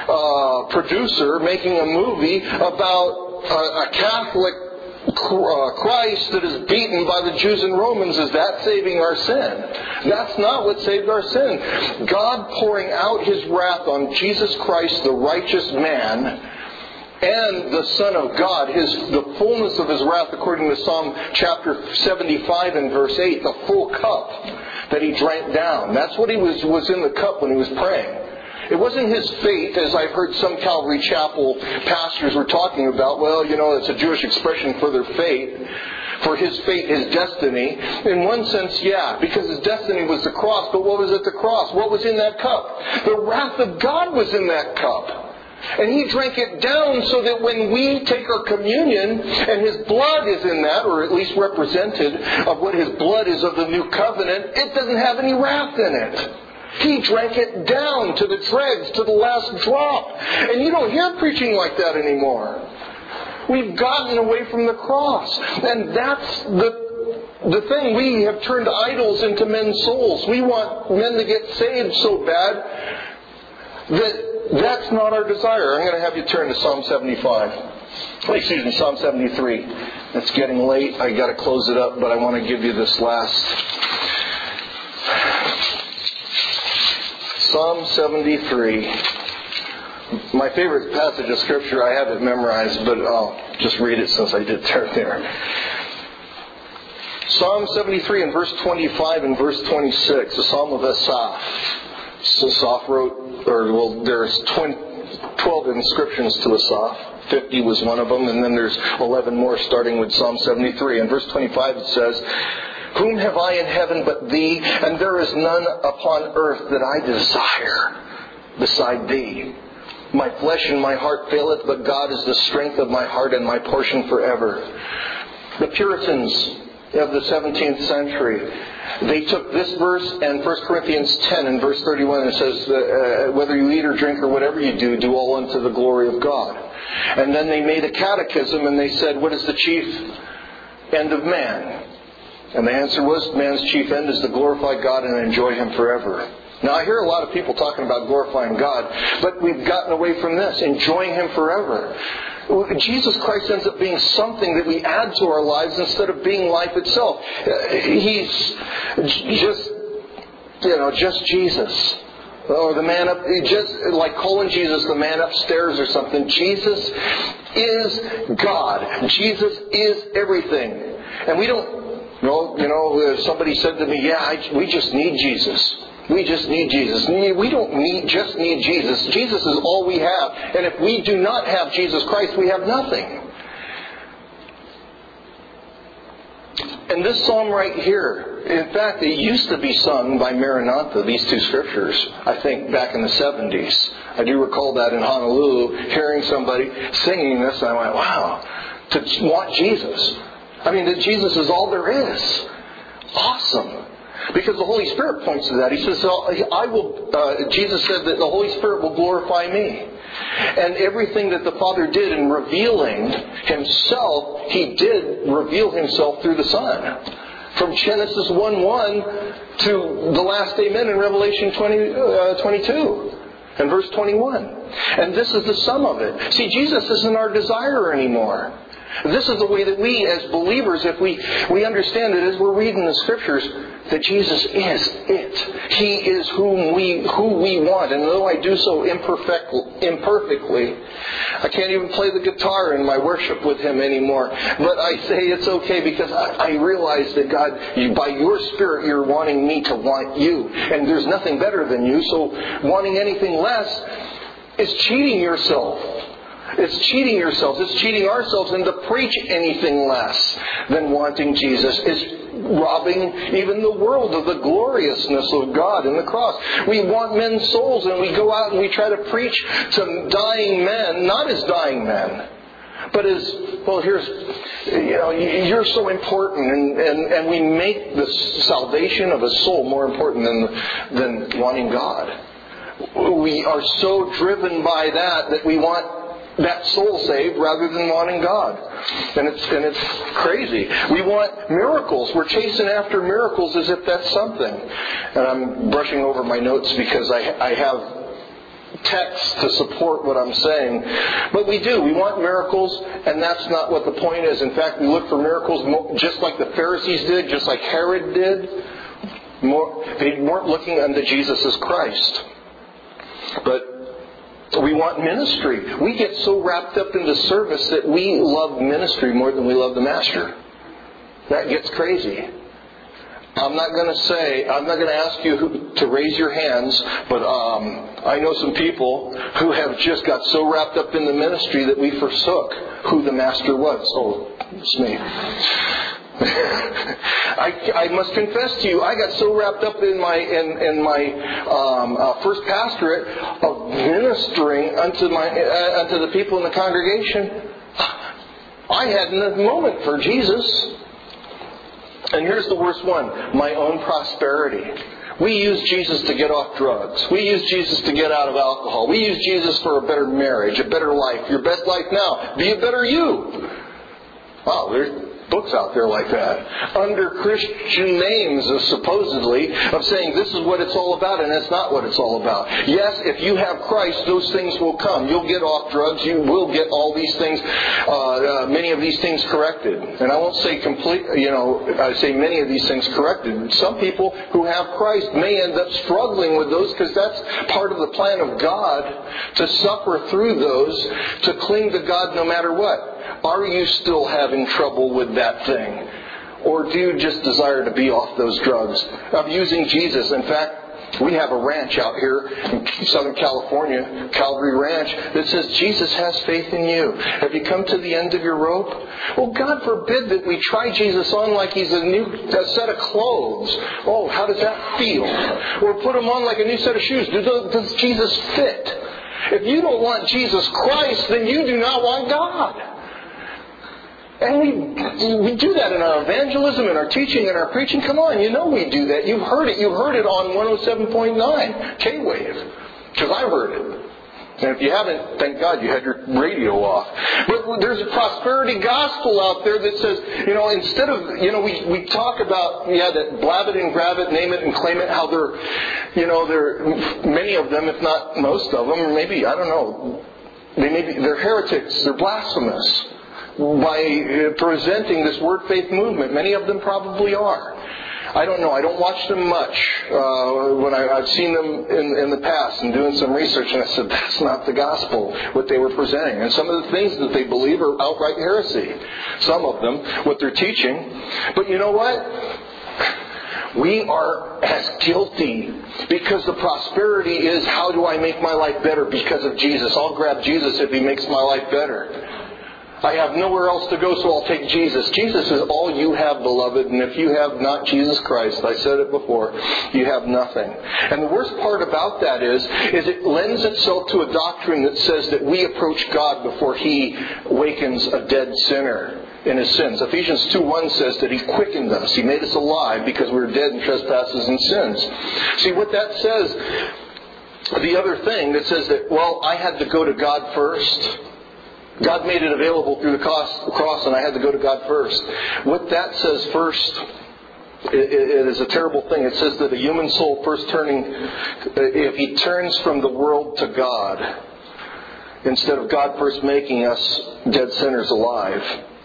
producer making a movie about a Catholic Christ that is beaten by the Jews and Romans. Is that saving our sin? That's not what saved our sin. God pouring out His wrath on Jesus Christ, the righteous man, and the Son of God, the fullness of His wrath, according to Psalm chapter 75 and verse 8, the full cup that He drank down. That's what He was in the cup when He was praying. It wasn't His fate, as I've heard some Calvary Chapel pastors were talking about. Well, it's a Jewish expression for their fate. For His fate, His destiny. In one sense, yeah, because His destiny was the cross. But what was at the cross? What was in that cup? The wrath of God was in that cup. And He drank it down so that when we take our communion and His blood is in that, or at least represented of what His blood is of the new covenant, it doesn't have any wrath in it. He drank it down to the dregs, to the last drop. And you don't hear preaching like that anymore. We've gotten away from the cross. And that's the thing. We have turned idols into men's souls. We want men to get saved so bad that's not our desire. I'm going to have you turn to Psalm 75. Psalm 73. It's getting late. I got to close it up, but I want to give you this last. Psalm 73. My favorite passage of Scripture. I have it memorized, but I'll just read it since I did turn there. Psalm 73 and verse 25 and verse 26. The Psalm of Asaph. So Asaph wrote, there's 12 inscriptions to Asaph. 50 was one of them, and then there's 11 more starting with Psalm 73. In verse 25 it says, "Whom have I in heaven but Thee? And there is none upon earth that I desire beside Thee. My flesh and my heart faileth, but God is the strength of my heart and my portion forever." The Puritans of the 17th century, they took this verse and 1 Corinthians 10 and verse 31, and it says, whether you eat or drink or whatever you do, do all unto the glory of God. And then they made a catechism and they said, what is the chief end of man? And the answer was, man's chief end is to glorify God and enjoy Him forever. Now I hear a lot of people talking about glorifying God, but we've gotten away from this, enjoying Him forever. Jesus Christ ends up being something that we add to our lives instead of being life itself. He's just Jesus. Or the man up, just like calling Jesus the man upstairs or something. Jesus is God. Jesus is everything. And we don't, somebody said to me, we just need Jesus. We just need Jesus. We don't just need Jesus. Jesus is all we have. And if we do not have Jesus Christ, we have nothing. And this psalm right here, in fact, it used to be sung by Maranatha, these two scriptures, I think back in the 70s. I do recall that in Honolulu, hearing somebody singing this, and I went, wow, to want Jesus. I mean, that Jesus is all there is. Awesome. Because the Holy Spirit points to that. He says, Jesus said that the Holy Spirit will glorify me. And everything that the Father did in revealing Himself, He did reveal Himself through the Son. From Genesis 1:1 to the last amen in Revelation 22 and verse 21. And this is the sum of it. See, Jesus isn't our desire anymore. This is the way that we as believers, if we understand it as we're reading the Scriptures, that Jesus is it. He is who we want. And though I do so imperfectly, I can't even play the guitar in my worship with Him anymore. But I say it's okay because I realize that God, by Your Spirit, You're wanting me to want You. And there's nothing better than You. So wanting anything less is cheating yourself. It's cheating yourselves. It's cheating ourselves. And to preach anything less than wanting Jesus is robbing even the world of the gloriousness of God in the cross. We want men's souls, and we go out and we try to preach to dying men, not as dying men, but as, well, you're so important, and we make the salvation of a soul more important than wanting God. We are so driven by that we want that soul saved rather than wanting God. And it's crazy. We want miracles. We're chasing after miracles as if that's something. And I'm brushing over my notes because I have text to support what I'm saying. But we do. We want miracles, and that's not what the point is. In fact, we look for miracles just like the Pharisees did, just like Herod did. They weren't looking unto Jesus as Christ. But we want ministry. We get so wrapped up into service that we love ministry more than we love the Master. That gets crazy. I'm not going to ask you to raise your hands, but I know some people who have just got so wrapped up in the ministry that we forsook who the Master was. Oh, it's me. I must confess to you, I got so wrapped up in my first pastorate of ministering unto the people in the congregation, I hadn't a moment for Jesus. And here's the worst one, my own prosperity. We use Jesus to get off drugs. We use Jesus to get out of alcohol. We use Jesus for a better marriage, a better life. Your best life now. Be a better you. Wow, there's books out there like that. Under Christian names, supposedly, of saying this is what it's all about, and that's not what it's all about. Yes, if you have Christ, those things will come. You'll get off drugs. You will get all these things, many of these things corrected. And I won't say I say many of these things corrected. Some people who have Christ may end up struggling with those because that's part of the plan of God, to suffer through those, to cling to God no matter what. Are you still having trouble with that thing? Or do you just desire to be off those drugs? Of using Jesus. In fact, we have a ranch out here in Southern California, Calvary Ranch, that says Jesus has faith in you. Have you come to the end of your rope? Well, God forbid that we try Jesus on like He's a set of clothes. Oh, how does that feel? Or put Him on like a new set of shoes. Does Jesus fit? If you don't want Jesus Christ, then you do not want God. And we do that in our evangelism, in our teaching, in our preaching. Come on, you know we do that. You've heard it. You heard it on 107.9 K-Wave. Because I heard it. And if you haven't, thank God you had your radio off. But there's a prosperity gospel out there that says, instead of, we talk about, that blab it and grab it, name it and claim it, how they're many of them, if not most of them, or maybe, I don't know, they're heretics, they're blasphemous. By presenting this word faith movement. Many of them probably are. I don't know. I don't watch them much. When I've seen them in the past and doing some research, and I said, that's not the gospel, what they were presenting. And some of the things that they believe are outright heresy. Some of them, what they're teaching. But you know what? We are as guilty, because the prosperity is, how do I make my life better because of Jesus? I'll grab Jesus if He makes my life better. I have nowhere else to go, so I'll take Jesus. Jesus is all you have, beloved. And if you have not Jesus Christ, I said it before, you have nothing. And the worst part about that is it lends itself to a doctrine that says that we approach God before He wakens a dead sinner in his sins. Ephesians 2:1 says that He quickened us. He made us alive because we were dead in trespasses and sins. See, what that says, the other thing that says that, I had to go to God first. God made it available through the cross, and I had to go to God first. What that says first, it is a terrible thing. It says that a human soul first if he turns from the world to God, instead of God first making us dead sinners alive,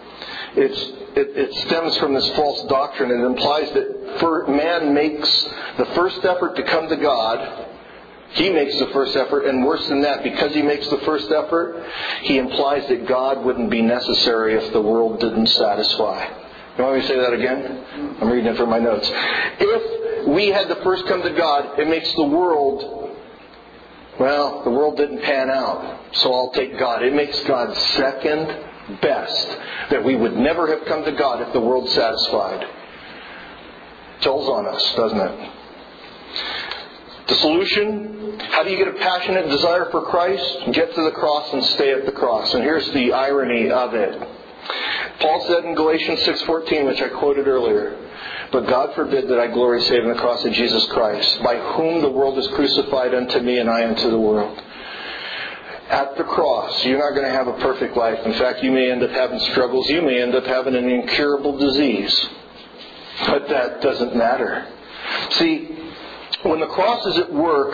it stems from this false doctrine. It implies that man makes the first effort to come to God. He makes the first effort, and worse than that, because he makes the first effort, he implies that God wouldn't be necessary if the world didn't satisfy. You want me to say that again? I'm reading it from my notes. If we had to first come to God, it makes the world didn't pan out, so I'll take God. It makes God second best, that we would never have come to God if the world satisfied. Tells on us, doesn't it? The solution, how do you get a passionate desire for Christ? Get to the cross and stay at the cross. And here's the irony of it. Paul said in Galatians 6:14, which I quoted earlier, "But God forbid that I glory save in the cross of Jesus Christ, by whom the world is crucified unto me and I unto the world." At the cross, you're not going to have a perfect life. In fact, you may end up having struggles. You may end up having an incurable disease. But that doesn't matter. See, when the cross is at work,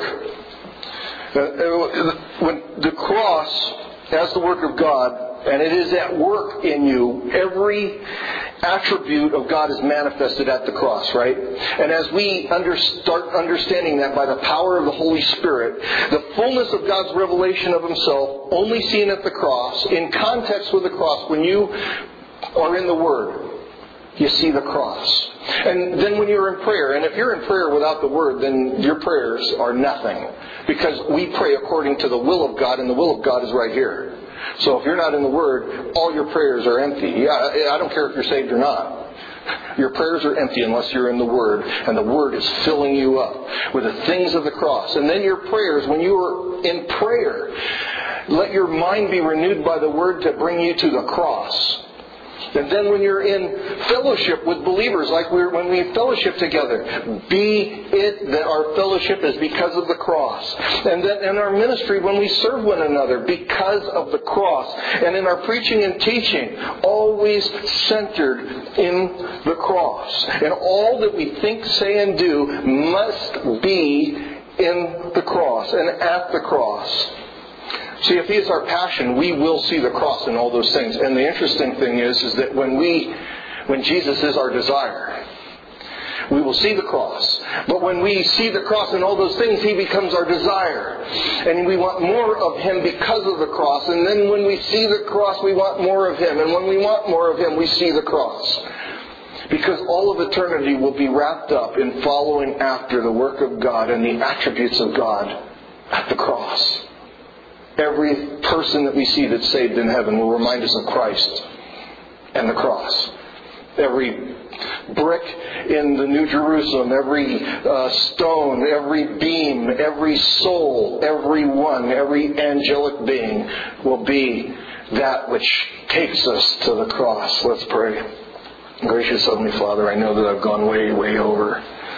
when the cross has the work of God, and it is at work in you, every attribute of God is manifested at the cross, right? And as we start understanding that by the power of the Holy Spirit, the fullness of God's revelation of Himself, only seen at the cross, in context with the cross, when you are in the Word, you see the cross. And then when you're in prayer, and if you're in prayer without the Word, then your prayers are nothing. Because we pray according to the will of God, and the will of God is right here. So if you're not in the Word, all your prayers are empty. I don't care if you're saved or not. Your prayers are empty unless you're in the Word, and the Word is filling you up with the things of the cross. And then your prayers, when you are in prayer, let your mind be renewed by the Word to bring you to the cross. And then when you're in fellowship with believers, like when we fellowship together, be it that our fellowship is because of the cross. And then in our ministry, when we serve one another, because of the cross. And in our preaching and teaching, always centered in the cross. And all that we think, say, and do must be in the cross and at the cross. See, if He is our passion, we will see the cross in all those things. And the interesting thing is that when Jesus is our desire, we will see the cross. But when we see the cross in all those things, He becomes our desire. And we want more of Him because of the cross. And then when we see the cross, we want more of Him. And when we want more of Him, we see the cross. Because all of eternity will be wrapped up in following after the work of God and the attributes of God at the cross. Every person that we see that's saved in heaven will remind us of Christ and the cross. Every brick in the New Jerusalem, every stone, every beam, every soul, every one, every angelic being will be that which takes us to the cross. Let's pray. Gracious Heavenly Father, I know that I've gone way, way over.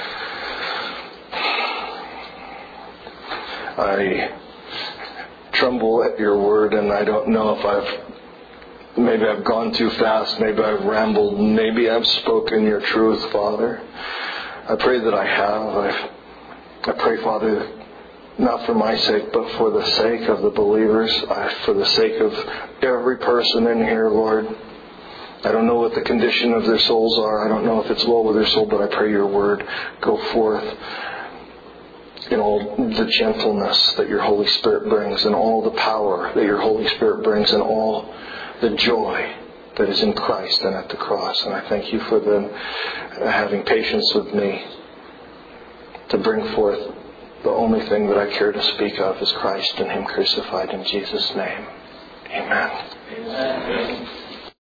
I tremble at your word, and I don't know if maybe I've gone too fast, maybe I've rambled, maybe I've spoken your truth, Father. I pray that I have. I pray, Father, not for my sake, but for the sake of the believers, for the sake of every person in here, Lord. I don't know what the condition of their souls are. I don't know if it's well with their soul, but I pray your word go forth in all the gentleness that your Holy Spirit brings, and all the power that your Holy Spirit brings, and all the joy that is in Christ and at the cross. And I thank you for them having patience with me to bring forth the only thing that I care to speak of is Christ and Him crucified. In Jesus' name, amen.